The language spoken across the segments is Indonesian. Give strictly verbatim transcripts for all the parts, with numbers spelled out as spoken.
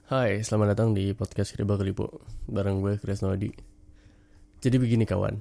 Hai, selamat datang di podcast Kriba Kelipo bareng gue Chris Nodi. Jadi begini kawan,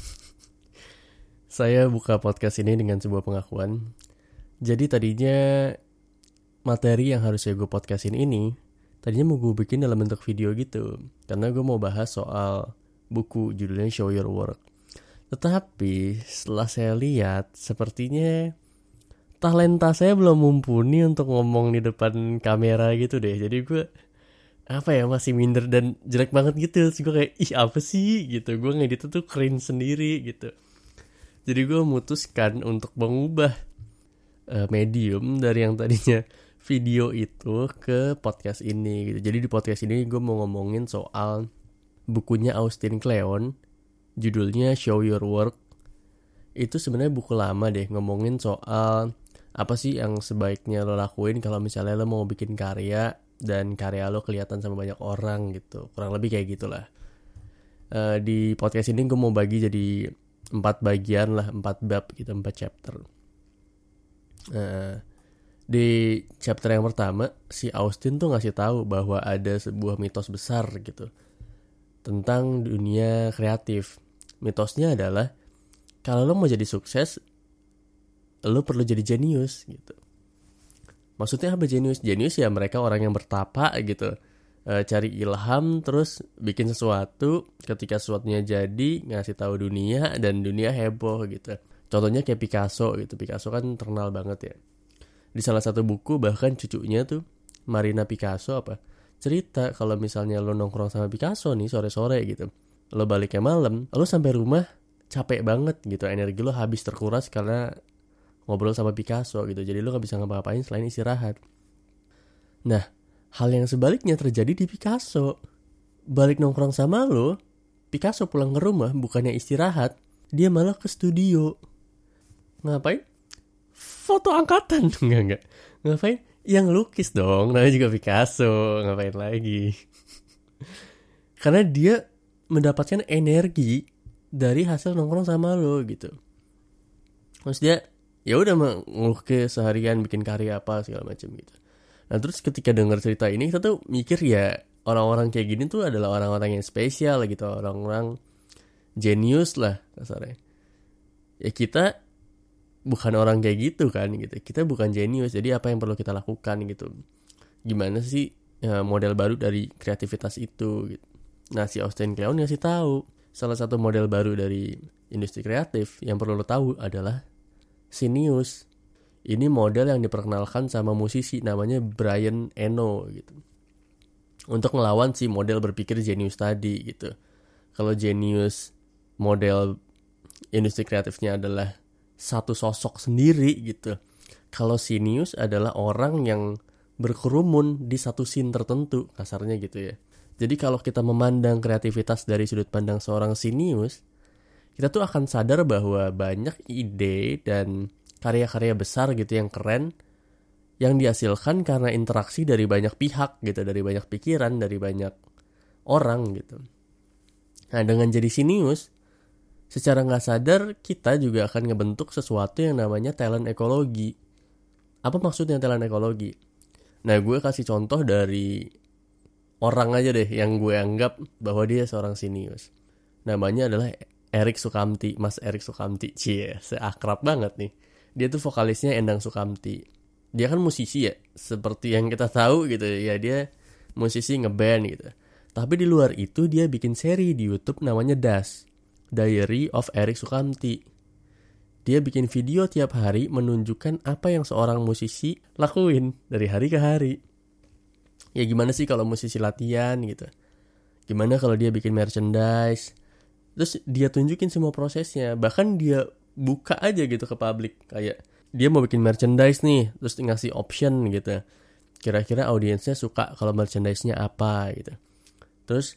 saya buka podcast ini dengan sebuah pengakuan. Jadi tadinya materi yang harusnya gue podcastin ini tadinya mau gue bikin dalam bentuk video gitu, karena gue mau bahas soal buku judulnya Show Your Work. Tetapi setelah saya lihat, sepertinya talenta saya belum mumpuni untuk ngomong di depan kamera gitu deh. Jadi gue apa ya masih minder dan jelek banget gitu. Terus gue kayak ih apa sih gitu. Gue ngedit tuh cringe sendiri gitu. Jadi gue memutuskan untuk mengubah uh, medium dari yang tadinya video itu ke podcast ini gitu. Jadi di podcast ini gue mau ngomongin soal bukunya Austin Kleon, judulnya Show Your Work. Itu sebenarnya buku lama deh, ngomongin soal apa sih yang sebaiknya lo lakuin kalau misalnya lo mau bikin karya dan karya lo kelihatan sama banyak orang gitu. Kurang lebih kayak gitulah. Uh, di podcast ini gue mau bagi jadi empat bagian lah, empat bab gitu, empat chapter. Uh, di chapter yang pertama, si Austin tuh ngasih tahu bahwa ada sebuah mitos besar gitu tentang dunia kreatif. Mitosnya adalah kalau lo mau jadi sukses, lo perlu jadi jenius gitu. Maksudnya apa jenius? Jenius ya mereka orang yang bertapa gitu. E, cari ilham terus bikin sesuatu, ketika sesuatunya jadi ngasih tahu dunia dan dunia heboh gitu. Contohnya kayak Picasso gitu. Picasso kan terkenal banget ya. Di salah satu buku bahkan cucunya tuh Marina Picasso apa cerita kalau misalnya lo nongkrong sama Picasso nih sore-sore gitu. Lo baliknya malam, lo sampai rumah capek banget gitu, energi lo habis terkuras karena ngobrol sama Picasso gitu, jadi lo gak bisa ngapa-ngapain selain istirahat. Nah, hal yang sebaliknya terjadi di Picasso. Balik nongkrong sama lo, Picasso pulang ke rumah bukannya istirahat, dia malah ke studio. Ngapain? Foto angkatan. Enggak, enggak. Ngapain? Yang lukis dong, namanya juga Picasso, ngapain lagi. Karena dia mendapatkan energi dari hasil nongkrong sama lo gitu. Terus dia ya udah ngelukis seharian, bikin karya apa segala macam gitu. Nah terus ketika dengar cerita ini kita tuh mikir ya orang-orang kayak gini tuh adalah orang-orang yang spesial gitu, orang-orang jenius lah kasarnya. Ya kita bukan orang kayak gitu kan gitu. Kita bukan jenius, jadi apa yang perlu kita lakukan gitu. Gimana sih ya, model baru dari kreativitas itu gitu. Nah si Austin Kleon ngasih tahu salah satu model baru dari industri kreatif yang perlu lo tahu adalah Genius. Ini model yang diperkenalkan sama musisi namanya Brian Eno gitu. Untuk ngelawan si model berpikir jenius tadi gitu. Kalau jenius model industri kreatifnya adalah satu sosok sendiri gitu. Kalau Genius adalah orang yang berkerumun di satu scene tertentu, kasarnya gitu ya. Jadi kalau kita memandang kreativitas dari sudut pandang seorang Genius, kita tuh akan sadar bahwa banyak ide dan karya-karya besar gitu yang keren yang dihasilkan karena interaksi dari banyak pihak gitu, dari banyak pikiran, dari banyak orang gitu. Nah dengan jadi Genius, secara nggak sadar kita juga akan ngebentuk sesuatu yang namanya talent ekologi. Apa maksudnya talent ekologi? Nah gue kasih contoh dari orang aja deh yang gue anggap bahwa dia seorang Genius. Namanya adalah Erik Sukamti, Mas Erik Sukamti. Cie, seakrab banget nih. Dia tuh vokalisnya Endang Sukamti. Dia kan musisi ya, seperti yang kita tahu gitu ya. Dia musisi ngeband gitu. Tapi di luar itu dia bikin seri di YouTube namanya Das, Diary of Erik Sukamti. Dia bikin video tiap hari menunjukkan apa yang seorang musisi lakuin dari hari ke hari. Ya gimana sih kalau musisi latihan gitu. Gimana kalau dia bikin merchandise. Terus dia tunjukin semua prosesnya. Bahkan dia buka aja gitu ke publik. Kayak dia mau bikin merchandise nih. Terus ngasih option gitu. Kira-kira audiensnya suka kalau merchandise-nya apa gitu. Terus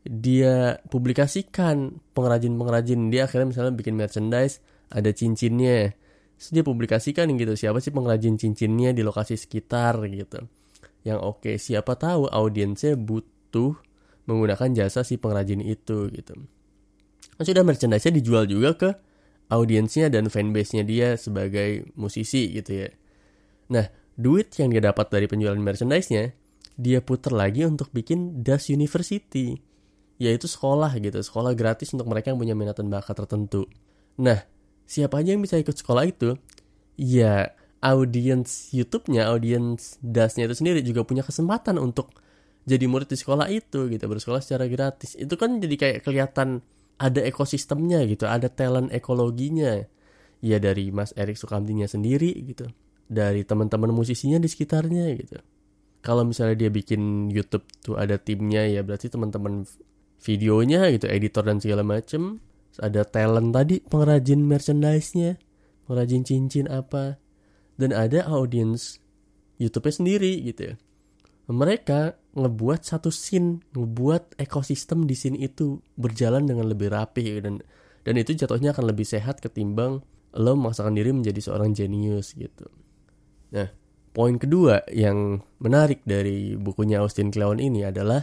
dia publikasikan pengrajin-pengrajin. Dia akhirnya misalnya bikin merchandise. Ada cincinnya. Terus dia publikasikan gitu. Siapa sih pengrajin cincinnya di lokasi sekitar gitu. Yang oke, siapa tahu audiensnya butuh menggunakan jasa si pengrajin itu gitu. Nah, sudah merchandise-nya dijual juga ke audiensnya dan fanbase-nya dia sebagai musisi gitu ya. Nah, duit yang dia dapat dari penjualan merchandise-nya dia puter lagi untuk bikin Das University, yaitu sekolah gitu, sekolah gratis untuk mereka yang punya minat dan bakat tertentu. Nah, siapa aja yang bisa ikut sekolah itu? Ya, audiens YouTube-nya, audiens Das-nya itu sendiri juga punya kesempatan untuk jadi murid di sekolah itu gitu, bersekolah secara gratis. Itu kan jadi kayak kelihatan ada ekosistemnya gitu, ada talent ekologinya. Ya dari Mas Erik Sukamtinya sendiri gitu, dari teman-teman musisinya di sekitarnya gitu. Kalau misalnya dia bikin YouTube tuh ada timnya, ya berarti teman-teman videonya gitu, editor dan segala macem. Ada talent tadi, pengrajin merchandise-nya, pengrajin cincin apa. Dan ada audiens YouTube-nya sendiri gitu ya. Mereka ngebuat satu scene, ngebuat ekosistem di scene itu berjalan dengan lebih rapi. Dan dan itu jatuhnya akan lebih sehat ketimbang lo memaksakan diri menjadi seorang jenius gitu. Nah, poin kedua yang menarik dari bukunya Austin Kleon ini adalah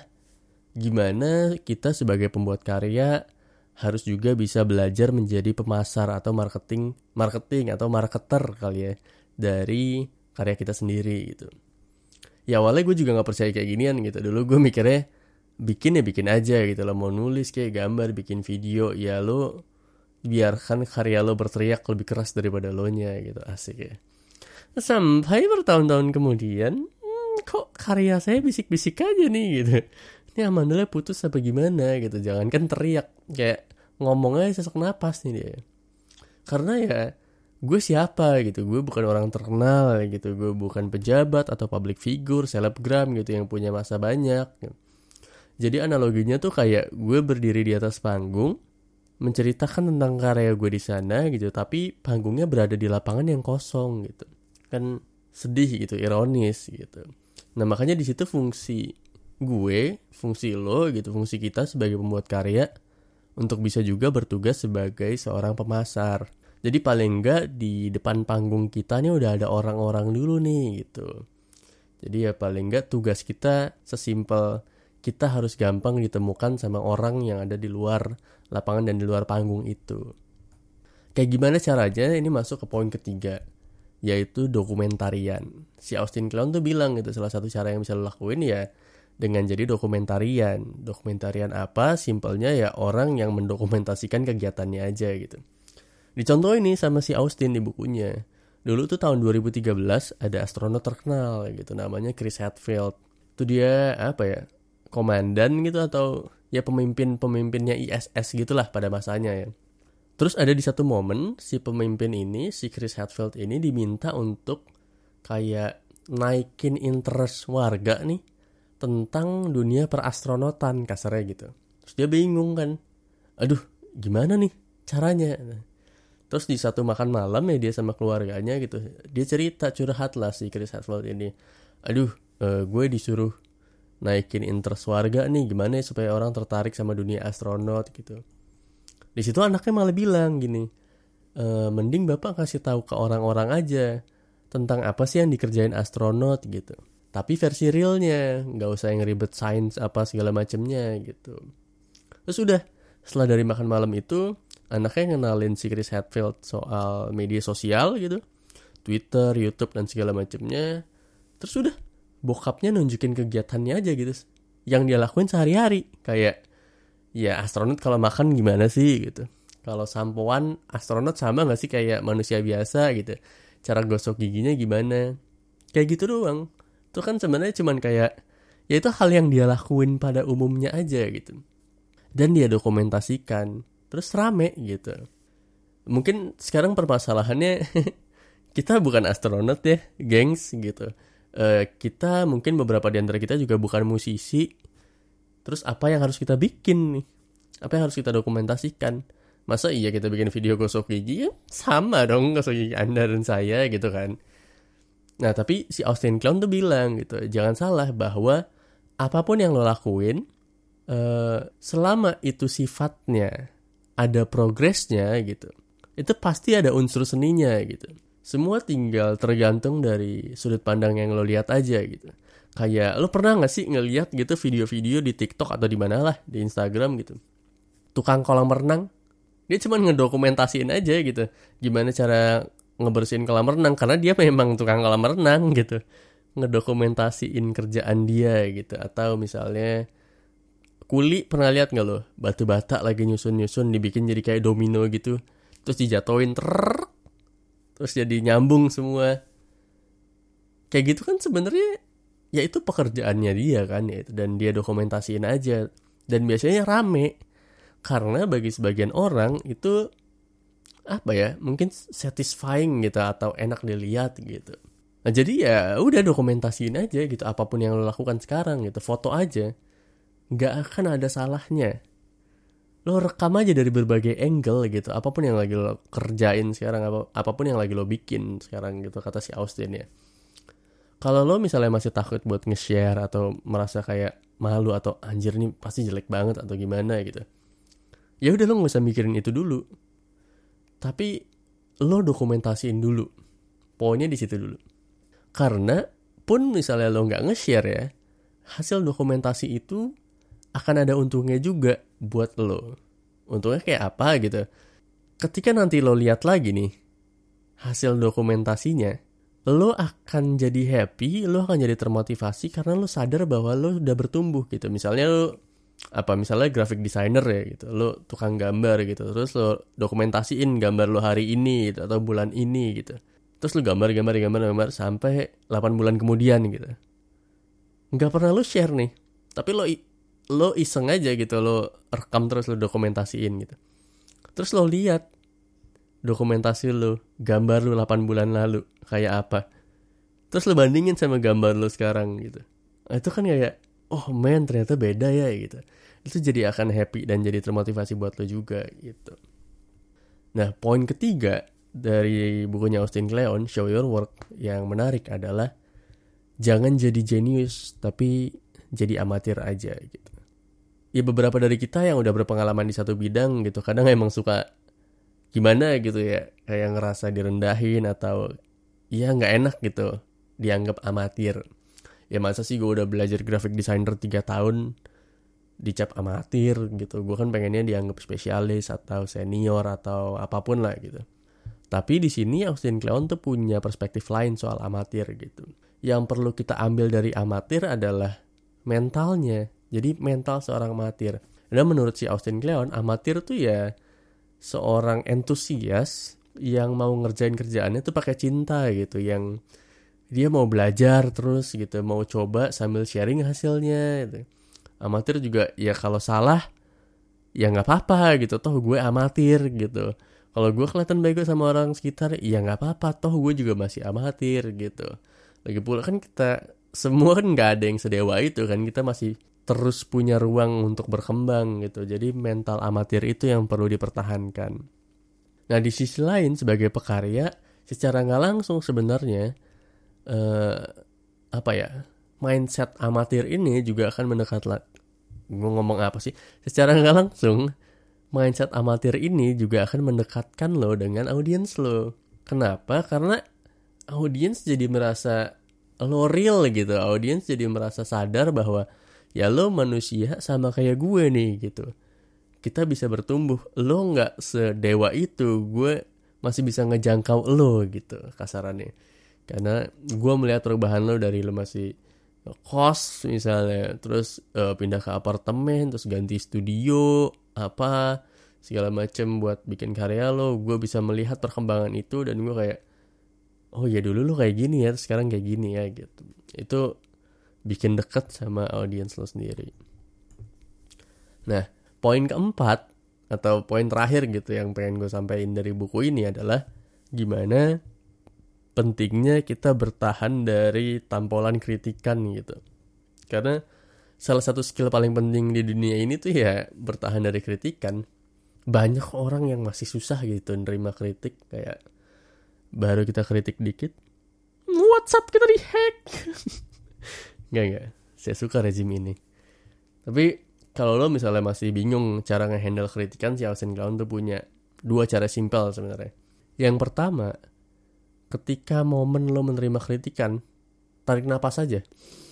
gimana kita sebagai pembuat karya harus juga bisa belajar menjadi pemasar atau marketing, marketing atau marketer kali ya dari karya kita sendiri gitu. Ya awalnya gue juga gak percaya kayak ginian gitu. Dulu gue mikirnya bikin ya bikin aja gitu loh. Mau nulis kayak gambar, bikin video, ya lo biarkan karya lo berteriak lebih keras daripada lo nya gitu. Asik ya. Sampai bertahun-tahun kemudian, hmm, kok karya saya bisik-bisik aja nih gitu. Ini amandalnya putus apa gimana gitu. Jangankan teriak, kayak ngomongnya sesak napas nih dia. Karena ya gue siapa gitu, gue bukan orang terkenal gitu, gue bukan pejabat atau public figure, selebgram gitu yang punya masa banyak gitu. Jadi analoginya tuh kayak gue berdiri di atas panggung menceritakan tentang karya gue di sana gitu, tapi panggungnya berada di lapangan yang kosong gitu. Kan sedih gitu, ironis gitu. Nah, makanya di situ fungsi gue, fungsi lo gitu, fungsi kita sebagai pembuat karya untuk bisa juga bertugas sebagai seorang pemasar. Jadi paling enggak di depan panggung kita nih udah ada orang-orang dulu nih gitu. Jadi ya paling enggak tugas kita sesimpel kita harus gampang ditemukan sama orang yang ada di luar lapangan dan di luar panggung itu. Kayak gimana caranya? Ini masuk ke poin ketiga, yaitu dokumentarian. Si Austin Kleon tuh bilang gitu, salah satu cara yang bisa lo lakuin ya dengan jadi dokumentarian. Dokumentarian apa? Simpelnya ya orang yang mendokumentasikan kegiatannya aja gitu. Dicontoh ini sama si Austin di bukunya. Dulu tuh tahun dua ribu tiga belas ada astronot terkenal gitu, namanya Chris Hadfield. Itu dia apa ya, komandan gitu atau ya pemimpin-pemimpinnya I S S gitulah pada masanya ya. Terus ada di satu momen si pemimpin ini, si Chris Hadfield ini diminta untuk kayak naikin interest warga nih tentang dunia perastronotan kasarnya gitu. Terus dia bingung kan, aduh gimana nih caranya. Terus di satu makan malam ya dia sama keluarganya gitu, dia cerita, curhat lah si Chris Hadfield ini, aduh uh, gue disuruh naikin interest warga nih, gimana ya supaya orang tertarik sama dunia astronot gitu. Di situ anaknya malah bilang gini, e, mending bapak kasih tahu ke orang-orang aja tentang apa sih yang dikerjain astronot gitu. Tapi versi realnya, nggak usah yang ribet sains apa segala macemnya gitu. Terus udah, setelah dari makan malam itu, anaknya ngenalin si Chris Hadfield soal media sosial gitu, Twitter, YouTube dan segala macemnya. Terus udah, bokapnya nunjukin kegiatannya aja gitu, yang dia lakuin sehari-hari. Kayak, ya astronot kalau makan gimana sih gitu. Kalau sampoan, astronot sama gak sih kayak manusia biasa gitu. Cara gosok giginya gimana. Kayak gitu doang. Itu kan sebenarnya cuman kayak, ya itu hal yang dia lakuin pada umumnya aja gitu. Dan dia dokumentasikan. Terus rame gitu. Mungkin sekarang permasalahannya, kita bukan astronot ya, gengs gitu. Uh, kita mungkin beberapa di antara kita juga bukan musisi. Terus apa yang harus kita bikin nih? Apa yang harus kita dokumentasikan? Masa iya kita bikin video gosok gigi? Ya sama dong gosok gigi Anda dan saya gitu kan. Nah tapi si Austin Kleon tuh bilang gitu, jangan salah bahwa apapun yang lo lakuin, uh, selama itu sifatnya ada progresnya gitu, itu pasti ada unsur seninya gitu. Semua tinggal tergantung dari sudut pandang yang lo lihat aja gitu. Kayak lo pernah nggak sih ngelihat gitu video-video di TikTok atau di mana lah, di Instagram gitu, tukang kolam renang, dia cuma ngedokumentasiin aja gitu gimana cara ngebersihin kolam renang karena dia memang tukang kolam renang gitu. ngedokumentasiin kerjaan dia gitu. Atau misalnya kuli, pernah lihat nggak lo batu bata lagi nyusun-nyusun dibikin jadi kayak domino gitu, terus dijatuhin ter terus jadi nyambung semua kayak gitu kan. Sebenarnya ya itu pekerjaannya dia kan ya, dan dia dokumentasiin aja, dan biasanya rame karena bagi sebagian orang itu apa ya, mungkin satisfying gitu atau enak dilihat gitu. Nah jadi ya udah dokumentasiin aja gitu, apapun yang lo lakukan sekarang gitu, foto aja, nggak akan ada salahnya. Lo rekam aja dari berbagai angle gitu, apapun yang lagi lo kerjain sekarang, apa, apapun yang lagi lo bikin sekarang gitu, kata si Austin ya. Kalau lo misalnya masih takut buat nge-share atau merasa kayak malu atau anjir nih pasti jelek banget atau gimana gitu, ya udah lo nggak usah mikirin itu dulu. Tapi lo dokumentasiin dulu, poinnya di situ dulu. Karena pun misalnya lo nggak nge-share ya, hasil dokumentasi itu akan ada untungnya juga buat lo. Untungnya kayak apa gitu? Ketika nanti lo lihat lagi nih hasil dokumentasinya, lo akan jadi happy, lo akan jadi termotivasi karena lo sadar bahwa lo udah bertumbuh gitu. Misalnya lo apa misalnya graphic designer ya gitu, lo tukang gambar gitu, terus lo dokumentasiin gambar lo hari ini gitu, atau bulan ini gitu, terus lo gambar gambar gambar gambar sampai delapan bulan kemudian gitu, nggak pernah lo share nih, tapi lo lo iseng aja gitu, lo rekam terus lo dokumentasiin gitu, terus lo lihat dokumentasi lo, gambar lo delapan bulan lalu kayak apa, terus lo bandingin sama gambar lo sekarang gitu. Nah, itu kan kayak oh man ternyata beda ya gitu. Itu jadi akan happy dan jadi termotivasi buat lo juga gitu. Nah poin ketiga dari bukunya Austin Kleon, Show Your Work, yang menarik adalah jangan jadi jenius tapi jadi amatir aja gitu. Ya beberapa dari kita yang udah berpengalaman di satu bidang gitu, kadang emang suka gimana gitu ya, kayak ngerasa direndahin atau ya nggak enak gitu dianggap amatir. Ya masa sih gue udah belajar graphic designer tiga tahun dicap amatir gitu. Gue kan pengennya dianggap spesialis atau senior atau apapun lah gitu. Tapi di sini Austin Kleon tuh punya perspektif lain soal amatir gitu. Yang perlu kita ambil dari amatir adalah mentalnya. Jadi mental seorang amatir. Dan menurut si Austin Kleon, amatir tuh ya seorang entusias yang mau ngerjain kerjaannya tuh pakai cinta gitu, yang dia mau belajar terus gitu, mau coba sambil sharing hasilnya gitu. Amatir juga ya kalau salah ya nggak apa-apa gitu, toh gue amatir gitu. Kalau gue kelihatan bego sama orang sekitar ya nggak apa-apa, toh gue juga masih amatir gitu. Lagi pula kan kita semua kan nggak ada yang sedewa itu kan, kita masih terus punya ruang untuk berkembang gitu. Jadi mental amatir itu yang perlu dipertahankan. Nah di sisi lain sebagai pekarya, secara nggak langsung sebenarnya Uh, apa ya, mindset amatir ini juga akan mendekat lah. Gue ngomong apa sih? Secara nggak langsung, mindset amatir ini juga akan mendekatkan lo dengan audiens lo. Kenapa? Karena audiens jadi merasa lo real gitu. Audiens jadi merasa sadar bahwa ya lo manusia sama kayak gue nih gitu. Kita bisa bertumbuh. Lo nggak sedewa itu. Gue masih bisa ngejangkau lo gitu kasarannya. Karena gue melihat perubahan lo dari lo masih kos misalnya, terus uh, pindah ke apartemen, terus ganti studio, apa segala macem buat bikin karya lo. Gue bisa melihat perkembangan itu dan gue kayak, oh ya dulu lo kayak gini ya, sekarang kayak gini ya gitu. Itu bikin deket sama audiens lo sendiri. Nah poin keempat atau poin terakhir gitu yang pengen gue sampaikan dari buku ini adalah gimana pentingnya kita bertahan dari tampolan kritikan gitu. Karena salah satu skill paling penting di dunia ini tuh ya bertahan dari kritikan. Banyak orang yang masih susah gitu nerima kritik, kayak baru kita kritik dikit, WhatsApp kita dihack. Enggak enggak, saya suka rezim ini. Tapi kalau lo misalnya masih bingung cara nge-handle kritikan, si Austin Kleon tuh punya dua cara simpel sebenarnya. Yang pertama, ketika momen lo menerima kritikan, tarik napas aja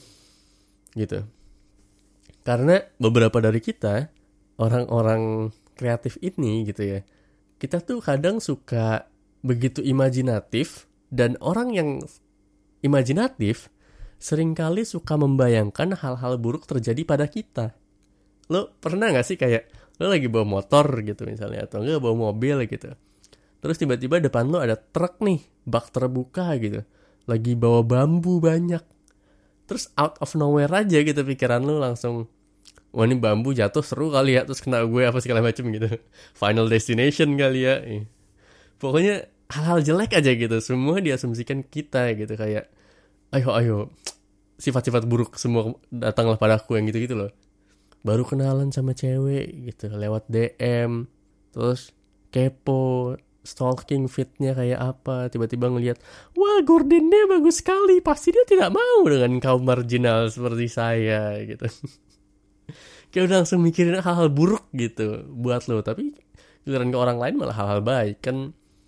gitu. Karena beberapa dari kita, orang-orang kreatif ini gitu ya, kita tuh kadang suka begitu imajinatif, dan orang yang imajinatif seringkali suka membayangkan hal-hal buruk terjadi pada kita. Lo pernah gak sih kayak lo lagi bawa motor gitu misalnya, atau enggak bawa mobil gitu, terus tiba-tiba depan lo ada truk nih, bak terbuka gitu, lagi bawa bambu banyak. Terus out of nowhere aja gitu pikiran lo langsung, wah ini bambu jatuh seru kali ya, terus kena gue apa segala macem gitu. Final destination kali ya. Pokoknya hal-hal jelek aja gitu, semua diasumsikan kita gitu, kayak ayo ayo sifat-sifat buruk semua datanglah padaku yang gitu-gitu loh. Baru kenalan sama cewek gitu lewat D M, terus kepo stalking fitnya kayak apa, tiba-tiba ngelihat, wah gordennya bagus sekali, pasti dia tidak mau dengan kaum marginal seperti saya gitu. Kayak udah langsung mikirin hal-hal buruk gitu buat lo, tapi giliran ke orang lain malah hal-hal baik kan,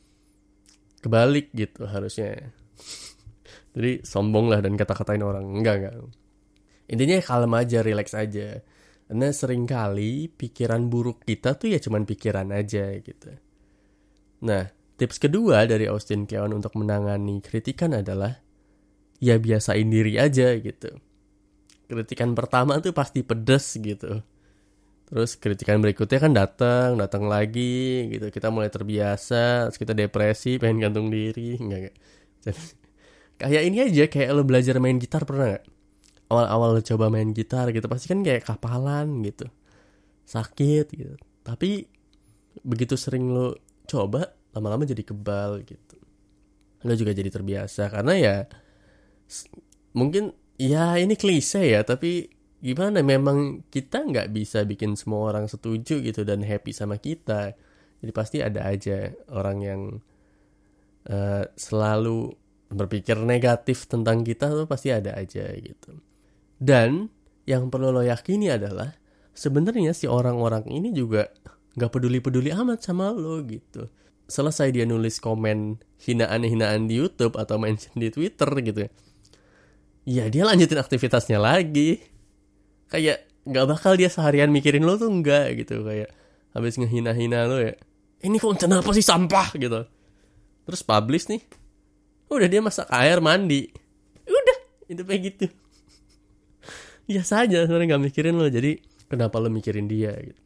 kebalik gitu harusnya. Jadi sombong lah dan kata-katain orang, enggak enggak. Intinya kalem aja, relax aja. Karena seringkali pikiran buruk kita tuh ya cuman pikiran aja gitu. Nah, tips kedua dari Austin Kleon untuk menangani kritikan adalah ya biasain diri aja gitu. Kritikan pertama tuh pasti pedes gitu. Terus kritikan berikutnya kan datang, datang lagi gitu. Kita mulai terbiasa, terus kita depresi, pengen gantung diri, enggak enggak. Jadi, kayak ini aja, kayak lo belajar main gitar, pernah gak? Awal-awal lo coba main gitar gitu, pasti kan kayak kapalan gitu, sakit gitu. Tapi begitu sering lo coba, lama-lama jadi kebal gitu. Lo juga jadi terbiasa, karena ya mungkin ya ini klise ya, tapi gimana, memang kita gak bisa bikin semua orang setuju gitu dan happy sama kita. Jadi pasti ada aja orang yang uh, selalu berpikir negatif tentang kita, tuh pasti ada aja gitu. Dan yang perlu lo yakini adalah sebenarnya si orang-orang ini juga gak peduli-peduli amat sama lo gitu. Selesai dia nulis komen hinaan-hinaan di YouTube atau mention di Twitter gitu ya, ya dia lanjutin aktivitasnya lagi. Kayak gak bakal dia seharian mikirin lo tuh, enggak gitu. Kayak habis ngehina-hina lo ya, ini konten apa sih, sampah gitu, terus publish nih, udah dia masak air mandi, udah hidupnya gitu. Biasa aja sebenarnya, gak mikirin lo. Jadi kenapa lo mikirin dia gitu.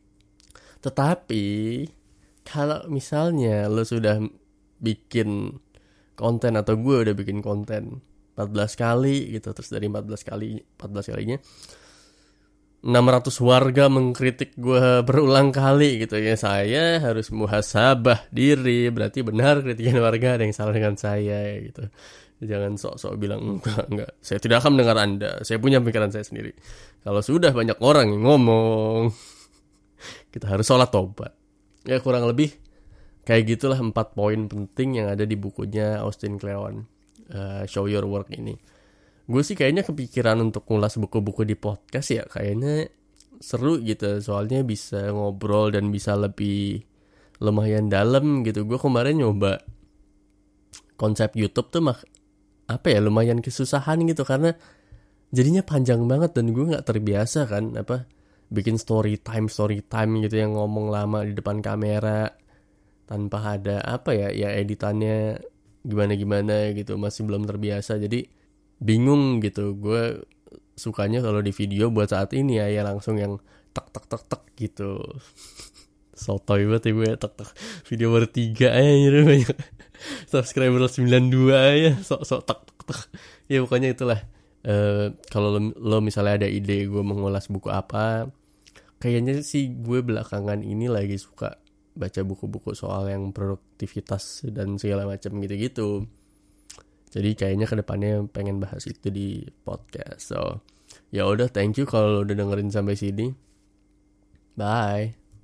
Tetapi kalau misalnya lo sudah bikin konten, atau gue udah bikin konten empat belas kali gitu, terus dari empat belas kali empat belas kalinya enam ratus warga mengkritik gue berulang kali gitu ya, saya harus muhasabah diri. Berarti benar kritikan warga, ada yang salah dengan saya gitu. Jangan sok-sok bilang enggak, enggak, saya tidak akan mendengar Anda, saya punya pikiran saya sendiri. Kalau sudah banyak orang yang ngomong, kita harus sholat tobat. Ya kurang lebih kayak gitulah empat poin penting yang ada di bukunya Austin Kleon, uh, Show Your Work ini. Gue sih kayaknya kepikiran untuk ngulas buku-buku di podcast ya, kayaknya seru gitu. Soalnya bisa ngobrol dan bisa lebih lumayan dalam gitu. Gue kemarin nyoba konsep YouTube tuh mak apa ya, lumayan kesusahan gitu, karena jadinya panjang banget dan gue nggak terbiasa kan apa bikin story time story time gitu yang ngomong lama di depan kamera tanpa ada apa ya ya editannya gimana gimana gitu, masih belum terbiasa. Jadi bingung gitu. Gue sukanya kalau di video buat saat ini ya, ya langsung yang tek tek tek tek gitu. Sotoy banget ya gue, tek tek video baru tiga aja gitu, banyak subscriber sembilan puluh dua aja, sok-sok tek tek tek. Ya pokoknya itulah. Uh, kalau lo, lo misalnya ada ide gue mengulas buku apa, kayaknya sih gue belakangan ini lagi suka baca buku-buku soal yang produktivitas dan segala macam gitu-gitu. Jadi kayaknya kedepannya pengen bahas itu di podcast. So ya udah, thank you kalau udah dengerin sampai sini. Bye.